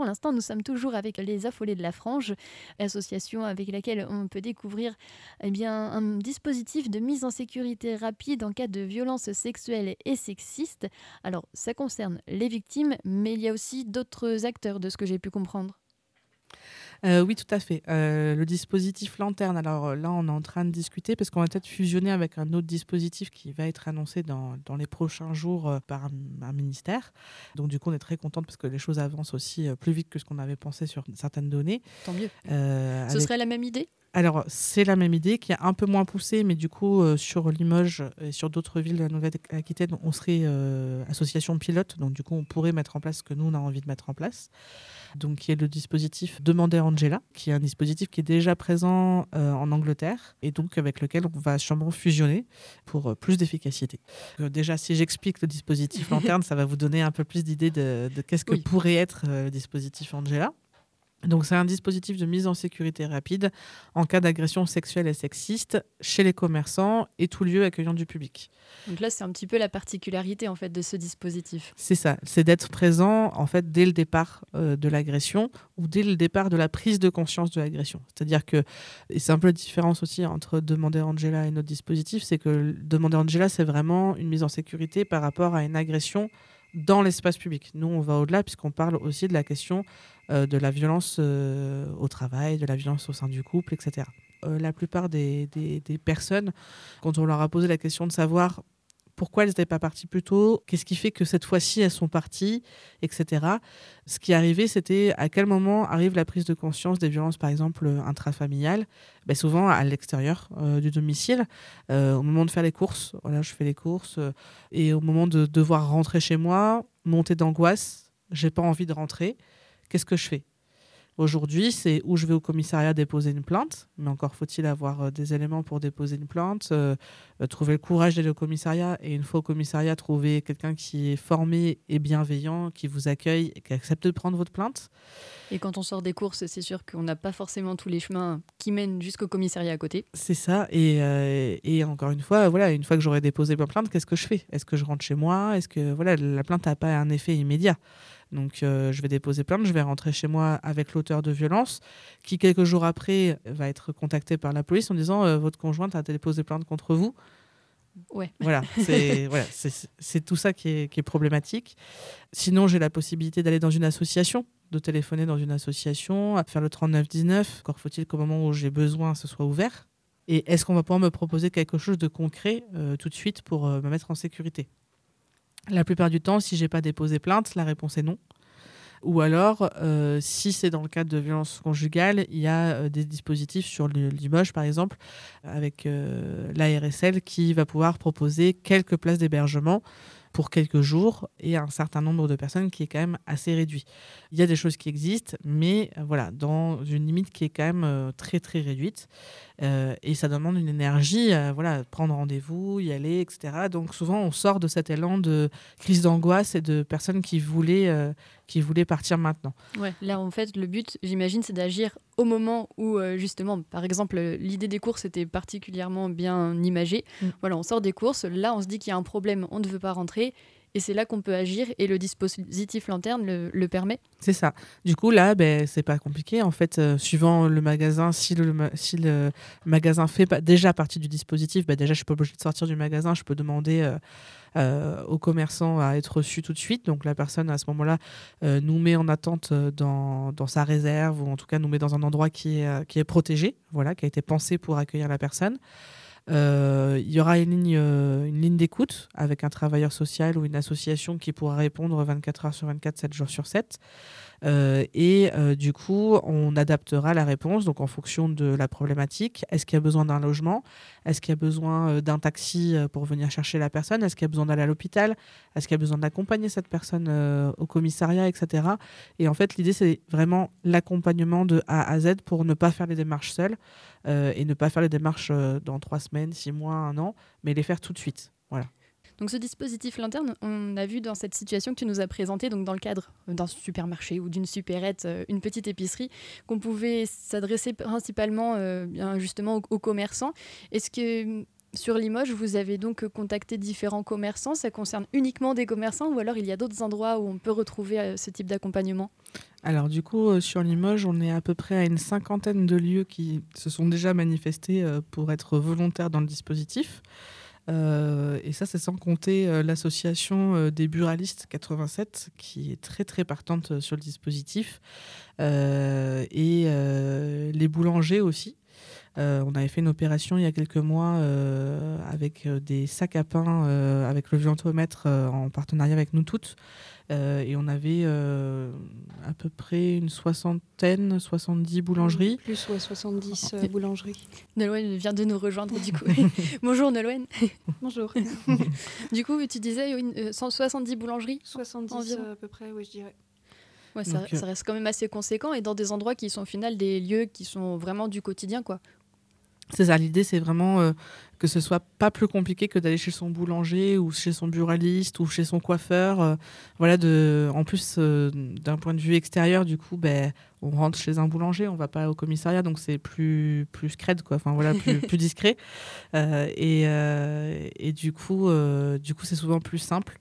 pour l'instant, nous sommes toujours avec les Affolés de la Frange, association avec laquelle on peut découvrir un dispositif de mise en sécurité rapide en cas de violences sexuelles et sexistes. Alors, ça concerne les victimes, mais il y a aussi d'autres acteurs, de ce que j'ai pu comprendre. Oui, tout à fait. Le dispositif Lanterne, alors là, on est en train de discuter parce qu'on va peut-être fusionner avec un autre dispositif qui va être annoncé dans les prochains jours par un ministère. Donc, du coup, on est très contente parce que les choses avancent aussi plus vite que ce qu'on avait pensé sur certaines données. Tant mieux. Ce Avec serait la même idée? Alors, c'est la même idée qui est un peu moins poussée, mais du coup, sur Limoges et sur d'autres villes de la Nouvelle-Aquitaine, on serait association pilote. Donc, du coup, on pourrait mettre en place ce que nous, on a envie de mettre en place. Donc, qui est le dispositif Demandez Angela, qui est un dispositif qui est déjà présent en Angleterre et donc avec lequel on va sûrement fusionner pour plus d'efficacité. Déjà, si j'explique le dispositif Lanterne, ça va vous donner un peu plus d'idée de qu'est-ce que Oui. pourrait être le dispositif Angela. Donc, c'est un dispositif de mise en sécurité rapide en cas d'agression sexuelle et sexiste chez les commerçants et tout lieu accueillant du public. Donc là, c'est un petit peu la particularité en fait de ce dispositif. C'est ça, c'est d'être présent en fait dès le départ de l'agression ou dès le départ de la prise de conscience de l'agression. C'est-à-dire que, et c'est un peu la différence aussi entre Demander Angela et notre dispositif, c'est que Demander Angela, c'est vraiment une mise en sécurité par rapport à une agression dans l'espace public. Nous, on va au-delà puisqu'on parle aussi de la question de la violence au travail, de la violence au sein du couple, etc. La plupart des personnes, quand on leur a posé la question de savoir pourquoi elles n'étaient pas parties plus tôt, qu'est-ce qui fait que cette fois-ci elles sont parties, etc. Ce qui arrivait, c'était à quel moment arrive la prise de conscience des violences, par exemple intrafamiliales. Ben, souvent à l'extérieur du domicile, au moment de faire les courses. Voilà, je fais les courses et au moment de devoir rentrer chez moi, montée d'angoisse, j'ai pas envie de rentrer. Qu'est-ce que je fais ? Aujourd'hui, c'est où je vais au commissariat déposer une plainte, mais encore faut-il avoir des éléments pour déposer une plainte, trouver le courage d'aller au commissariat, et une fois au commissariat, trouver quelqu'un qui est formé et bienveillant, qui vous accueille et qui accepte de prendre votre plainte. Et quand on sort des courses, c'est sûr qu'on n'a pas forcément tous les chemins qui mènent jusqu'au commissariat à côté. C'est ça, et encore une fois, voilà, une fois que j'aurai déposé ma plainte, qu'est-ce que je fais ? Est-ce que je rentre chez moi ? Est-ce que voilà, la plainte n'a pas un effet immédiat ? Donc, je vais déposer plainte, je vais rentrer chez moi avec l'auteur de violence, qui quelques jours après va être contacté par la police en disant votre conjointe a déposé plainte contre vous. Ouais. Voilà, c'est tout ça qui est problématique. Sinon, j'ai la possibilité d'aller dans une association, de téléphoner dans une association, à faire le 3919. Encore faut-il qu'au moment où j'ai besoin, ce soit ouvert. Et est-ce qu'on va pouvoir me proposer quelque chose de concret tout de suite pour me mettre en sécurité ? La plupart du temps, si j'ai pas déposé plainte, la réponse est non. Ou alors, si c'est dans le cadre de violences conjugales, il y a des dispositifs sur Limoges, par exemple, avec l'ARSL qui va pouvoir proposer quelques places d'hébergement pour quelques jours et un certain nombre de personnes qui est quand même assez réduit. Il y a des choses qui existent, mais voilà, dans une limite qui est quand même très très réduite. Et ça demande une énergie, voilà, prendre rendez-vous, y aller, etc. Donc souvent, on sort de cet élan de crise d'angoisse et de personnes qui voulaient partir maintenant. Ouais, là en fait le but j'imagine c'est d'agir au moment où justement par exemple l'idée des courses était particulièrement bien imagée. Voilà, on sort des courses, là on se dit qu'il y a un problème, on ne veut pas rentrer et c'est là qu'on peut agir et le dispositif Lanterne le permet. C'est ça. Du coup là, c'est pas compliqué en fait, suivant le magasin, si le magasin fait déjà partie du dispositif, déjà je suis pas obligée de sortir du magasin, je peux demander aux commerçants à être reçus tout de suite. Donc la personne à ce moment-là nous met en attente dans sa réserve, ou en tout cas nous met dans un endroit qui est protégé, voilà, qui a été pensé pour accueillir la personne. Il y aura une ligne d'écoute avec un travailleur social ou une association qui pourra répondre 24 heures sur 24, 7 jours sur 7. Du coup, on adaptera la réponse donc en fonction de la problématique. Est-ce qu'il y a besoin d'un logement ? Est-ce qu'il y a besoin d'un taxi pour venir chercher la personne ? Est-ce qu'il y a besoin d'aller à l'hôpital ? Est-ce qu'il y a besoin d'accompagner cette personne au commissariat, etc. Et en fait, l'idée, c'est vraiment l'accompagnement de A à Z pour ne pas faire les démarches seules et ne pas faire les démarches dans 3 semaines, 6 mois, 1 an, mais les faire tout de suite. Voilà. Donc ce dispositif Lanterne, on a vu dans cette situation que tu nous as présentée, donc dans le cadre d'un supermarché ou d'une supérette, une petite épicerie, qu'on pouvait s'adresser principalement justement aux commerçants. Est-ce que sur Limoges, vous avez donc contacté différents commerçants ? Ça concerne uniquement des commerçants ou alors il y a d'autres endroits où on peut retrouver ce type d'accompagnement ? Alors du coup, sur Limoges, on est à peu près à une cinquantaine de lieux qui se sont déjà manifestés pour être volontaires dans le dispositif. Et ça, c'est sans compter l'association des buralistes 87, qui est très très partante sur le dispositif, et les boulangers aussi. On avait fait une opération il y a quelques mois avec des sacs à pain avec le viantomètre en partenariat avec nous toutes. Et on avait à peu près une soixantaine, 70 boulangeries. Plus, ouais, 70 boulangeries. Nolwenn vient de nous rejoindre du coup. Bonjour Nolwenn. Bonjour. Du coup, tu disais 170 boulangeries 70 environ. à peu près, oui, je dirais. Ouais, Donc, ça reste quand même assez conséquent et dans des endroits qui sont au final des lieux qui sont vraiment du quotidien, quoi. C'est ça, l'idée c'est vraiment que ce soit pas plus compliqué que d'aller chez son boulanger ou chez son buraliste ou chez son coiffeur. Voilà, en plus, d'un point de vue extérieur, du coup, on rentre chez un boulanger, on va pas au commissariat, donc c'est plus scred, quoi. Enfin voilà, plus discret. Et du coup, c'est souvent plus simple.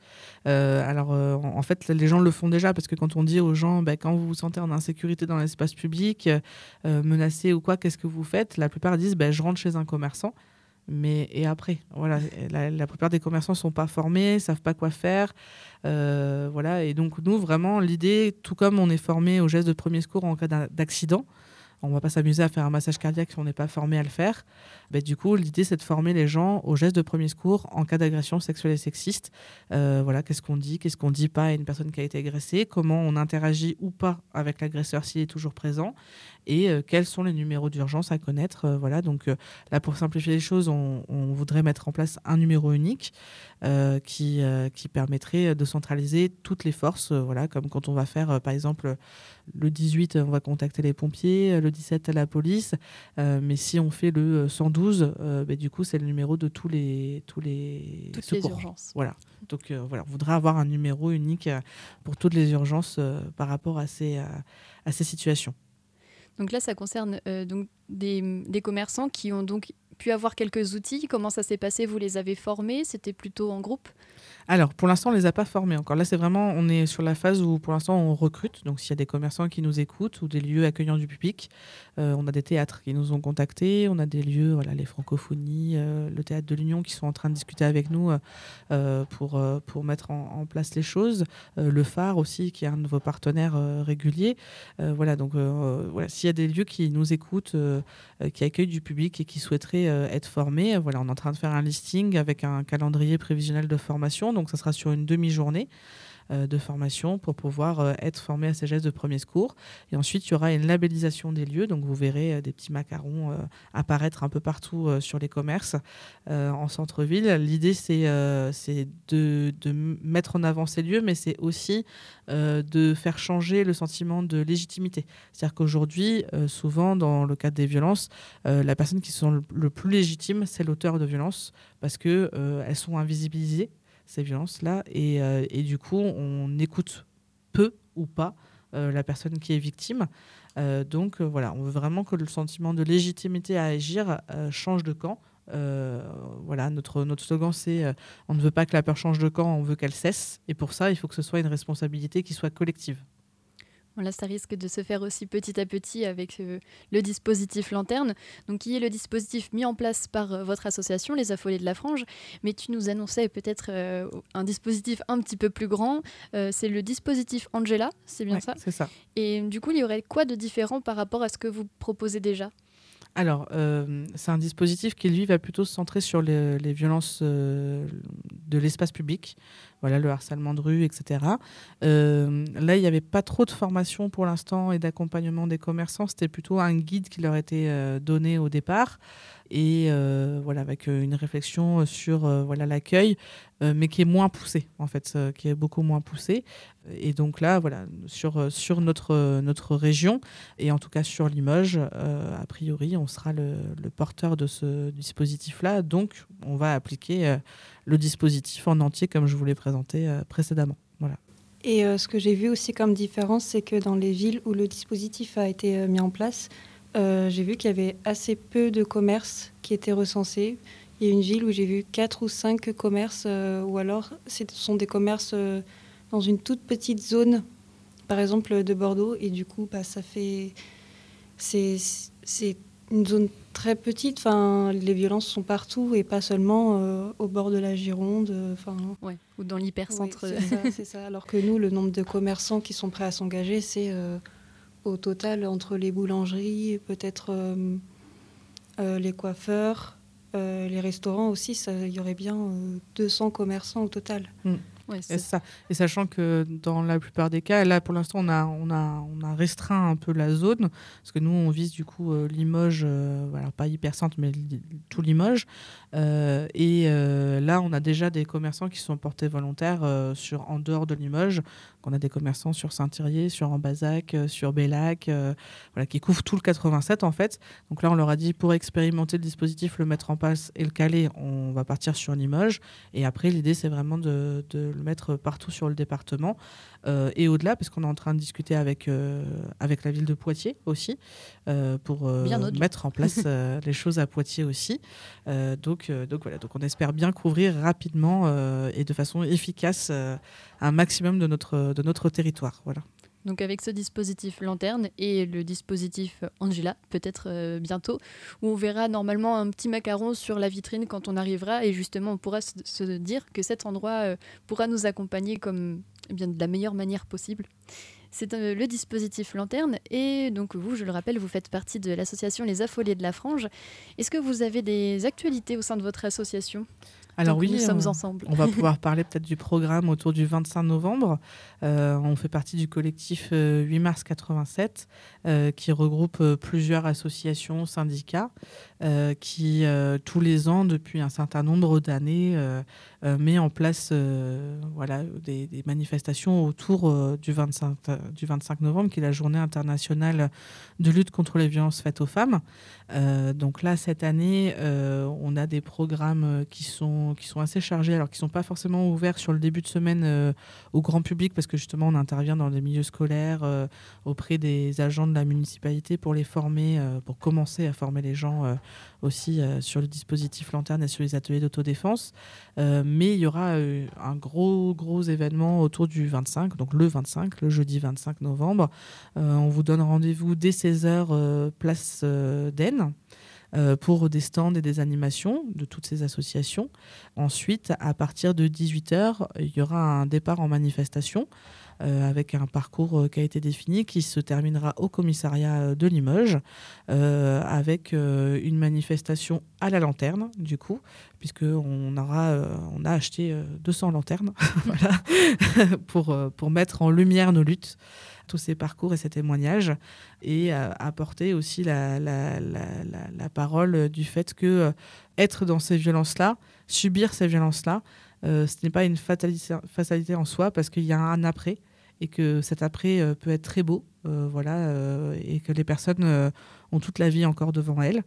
En fait, les gens le font déjà parce que quand on dit aux gens, quand vous vous sentez en insécurité dans l'espace public, menacé ou quoi, qu'est-ce que vous faites? La plupart disent, je rentre chez un commerçant. Et après, voilà, la plupart des commerçants sont pas formés, savent pas quoi faire, voilà. Et donc nous, vraiment, l'idée, tout comme on est formé aux gestes de premier secours en cas d'accident, on va pas s'amuser à faire un massage cardiaque si on n'est pas formé à le faire. Du coup, l'idée, c'est de former les gens aux gestes de premier secours en cas d'agression sexuelle et sexiste. Voilà, qu'est-ce qu'on dit pas à une personne qui a été agressée, comment on interagit ou pas avec l'agresseur s'il est toujours présent, et quels sont les numéros d'urgence à connaître. Voilà, donc là, pour simplifier les choses, on voudrait mettre en place un numéro unique qui permettrait de centraliser toutes les forces. Voilà, comme quand on va faire, par exemple, le 18, on va contacter les pompiers, le 17, la police. Mais si on fait le 112, du coup, c'est le numéro de toutes les Toutes secours. les urgences. Voilà. Donc, voilà, on voudrait avoir un numéro unique pour toutes les urgences par rapport à ces situations. Donc là, ça concerne donc des commerçants qui ont donc pu avoir quelques outils. Comment ça s'est passé? Vous les avez formés? C'était plutôt en groupe? Alors, pour l'instant, on ne les a pas formés encore. Là, c'est vraiment, on est sur la phase où, pour l'instant, on recrute. Donc, s'il y a des commerçants qui nous écoutent ou des lieux accueillants du public, on a des théâtres qui nous ont contactés, on a des lieux, voilà, les Francophonies, le Théâtre de l'Union qui sont en train de discuter avec nous pour mettre en place les choses. Le Phare aussi, qui est un de vos partenaires réguliers. Voilà, donc, voilà, s'il y a des lieux qui nous écoutent, qui accueillent du public et qui souhaiteraient être formés, voilà, on est en train de faire un listing avec un calendrier prévisionnel de formation. Donc, ça sera sur une demi-journée de formation pour pouvoir être formé à ces gestes de premier secours. Et ensuite, il y aura une labellisation des lieux. Donc, vous verrez des petits macarons apparaître un peu partout sur les commerces en centre-ville. L'idée, c'est de mettre en avant ces lieux, mais c'est aussi de faire changer le sentiment de légitimité. C'est-à-dire qu'aujourd'hui, souvent, dans le cadre des violences, la personne qui se sent le plus légitime, c'est l'auteur de violences parce qu'elles sont invisibilisées, ces violences-là, et du coup, on écoute peu ou pas la personne qui est victime. Donc, voilà, on veut vraiment que le sentiment de légitimité à agir change de camp. Voilà, notre slogan, c'est on ne veut pas que la peur change de camp, on veut qu'elle cesse. Et pour ça, il faut que ce soit une responsabilité qui soit collective. Là, ça risque de se faire aussi petit à petit avec le dispositif Lanterne, donc qui est le dispositif mis en place par votre association, les Affolés de la Frange. Mais tu nous annonçais peut-être un dispositif un petit peu plus grand. C'est le dispositif Angela, c'est bien ça? C'est ça. Et du coup, il y aurait quoi de différent par rapport à ce que vous proposez déjà? Alors, c'est un dispositif qui, lui, va plutôt se centrer sur les violences de l'espace public, voilà, le harcèlement de rue, etc. Là, il n'y avait pas trop de formation pour l'instant et d'accompagnement des commerçants. C'était plutôt un guide qui leur était donné au départ. Et voilà, avec une réflexion sur voilà, l'accueil, mais qui est moins poussée, en fait, qui est beaucoup moins poussée. Et donc là, voilà, sur notre région, et en tout cas sur Limoges, a priori, on sera le porteur de ce dispositif-là. Donc, on va appliquer le dispositif en entier, comme je vous l'ai présenté précédemment. Voilà. Et ce que j'ai vu aussi comme différence, c'est que dans les villes où le dispositif a été mis en place, j'ai vu qu'il y avait assez peu de commerces qui étaient recensés. Il y a une ville où j'ai vu 4 ou 5 commerces, ou alors ce sont des commerces dans une toute petite zone par exemple, de Bordeaux. Et du coup, ça fait... C'est une zone très petite. Enfin, les violences sont partout et pas seulement au bord de la Gironde. Ouais, ou dans l'hypercentre. Oui, c'est ça. Alors que nous, le nombre de commerçants qui sont prêts à s'engager, c'est au total entre les boulangeries, peut-être les coiffeurs, les restaurants aussi, il y aurait bien 200 commerçants au total. Ouais, Et ça. Et sachant que dans la plupart des cas, là pour l'instant on a restreint un peu la zone parce que nous on vise du coup Limoges, voilà, pas hypercentre mais tout Limoges. Là on a déjà des commerçants qui sont portés volontaires en dehors de Limoges. On a des commerçants sur Saint-Thirier, sur Ambazac, sur Bellac, voilà, qui couvrent tout le 87 en fait. Donc là on leur a dit pour expérimenter le dispositif, le mettre en place et le caler, on va partir sur Limoges. Et après l'idée c'est vraiment de le mettre partout sur le département et au-delà, parce qu'on est en train de discuter avec la ville de Poitiers aussi pour mettre en place les choses à Poitiers aussi. Donc voilà, donc on espère bien couvrir rapidement et de façon efficace un maximum de notre territoire. Voilà. Donc avec ce dispositif lanterne et le dispositif Angela, peut-être bientôt, où on verra normalement un petit macaron sur la vitrine quand on arrivera et justement on pourra se dire que cet endroit pourra nous accompagner comme de la meilleure manière possible. C'est le dispositif lanterne et donc vous, je le rappelle, vous faites partie de l'association Les Affolés de la Frange. Est-ce que vous avez des actualités au sein de votre association ? Alors donc, oui, nous sommes ensemble. On va pouvoir parler peut-être du programme autour du 25 novembre. On fait partie du collectif 8 mars 87 qui regroupe plusieurs associations, syndicats qui tous les ans, depuis un certain nombre d'années, met en place voilà, des manifestations autour du 25 novembre, qui est la journée internationale de lutte contre les violences faites aux femmes. Donc là, cette année, on a des programmes qui sont assez chargés, alors qui ne sont pas forcément ouverts sur le début de semaine au grand public, parce que justement, on intervient dans les milieux scolaires auprès des agents de la municipalité pour les former, pour commencer à former les gens aussi sur le dispositif lanterne et sur les ateliers d'autodéfense. Mais il y aura un gros événement autour du 25, donc le jeudi 25 novembre. On vous donne rendez-vous dès 16h, place d'Aisne, pour des stands et des animations de toutes ces associations. Ensuite, à partir de 18h, il y aura un départ en manifestation avec un parcours qui a été défini, qui se terminera au commissariat de Limoges, avec une manifestation à la lanterne, du coup, puisqu'on on a acheté 200 lanternes voilà, pour mettre en lumière nos luttes, tous ces parcours et ces témoignages, et apporter aussi la parole du fait que être dans ces violences-là, subir ces violences-là, ce n'est pas une fatalité en soi, parce qu'il y a un après, et que cet après peut être très beau, voilà, et que les personnes ont toute la vie encore devant elles.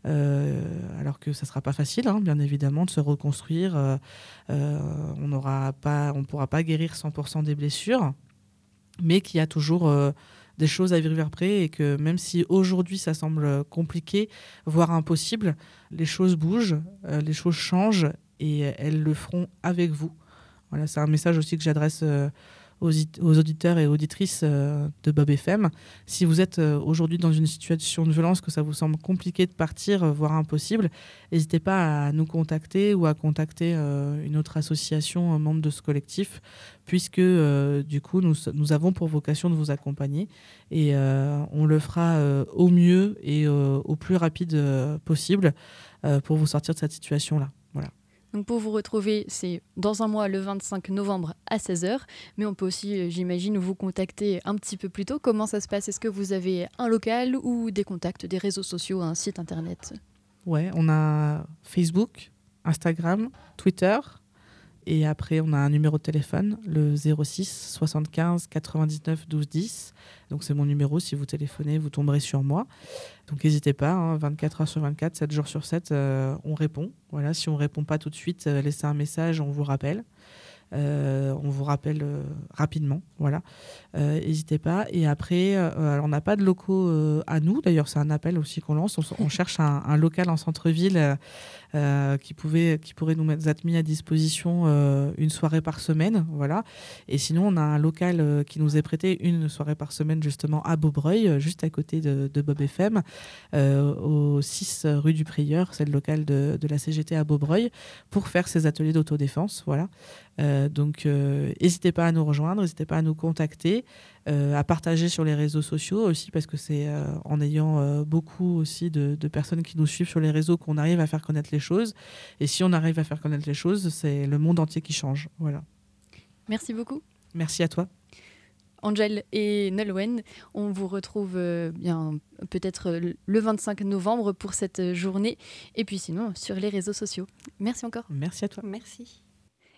Alors que ça ne sera pas facile, hein, bien évidemment, de se reconstruire. On ne pourra pas guérir 100% des blessures, mais qu'il y a toujours des choses à vivre après, et que même si aujourd'hui ça semble compliqué, voire impossible, les choses bougent, les choses changent, et elles le feront avec vous. Voilà, c'est un message aussi que j'adresse aux auditeurs et auditrices de Bob FM. Si vous êtes aujourd'hui dans une situation de violence, que ça vous semble compliqué de partir, voire impossible, n'hésitez pas à nous contacter ou à contacter une autre association membre de ce collectif, puisque du coup nous avons pour vocation de vous accompagner, et on le fera au mieux et au plus rapide possible pour vous sortir de cette situation-là. Voilà. Donc pour vous retrouver, c'est dans un mois, le 25 novembre à 16h. Mais on peut aussi, j'imagine, vous contacter un petit peu plus tôt. Comment ça se passe ? Est-ce que vous avez un local ou des contacts, des réseaux sociaux, un site internet ? Ouais, on a Facebook, Instagram, Twitter. Et après, on a un numéro de téléphone, le 06 75 99 12 10. Donc, c'est mon numéro. Si vous téléphonez, vous tomberez sur moi. Donc, n'hésitez pas, hein, 24 heures sur 24, 7 jours sur 7, on répond. Voilà, si on ne répond pas tout de suite, laissez un message, on vous rappelle. On vous rappelle rapidement. Voilà. N'hésitez pas. Et après, alors on n'a pas de locaux à nous. D'ailleurs, c'est un appel aussi qu'on lance. On cherche un local en centre-ville qui pourrait nous être mis à disposition une soirée par semaine. Voilà. Et sinon, on a un local qui nous est prêté une soirée par semaine justement à Beaubreuil, juste à côté de Bob FM, au 6 rue du Prieur. C'est le local de la CGT à Beaubreuil pour faire ces ateliers d'autodéfense. Voilà. Donc, n'hésitez pas à nous rejoindre, n'hésitez pas à nous contacter, à partager sur les réseaux sociaux aussi, parce que c'est en ayant beaucoup aussi de personnes qui nous suivent sur les réseaux qu'on arrive à faire connaître les choses. Et si on arrive à faire connaître les choses, c'est le monde entier qui change. Voilà. Merci beaucoup. Merci à toi. Angel et Nolwenn, on vous retrouve bien peut-être le 25 novembre pour cette journée, et puis sinon sur les réseaux sociaux. Merci encore. Merci à toi. Merci.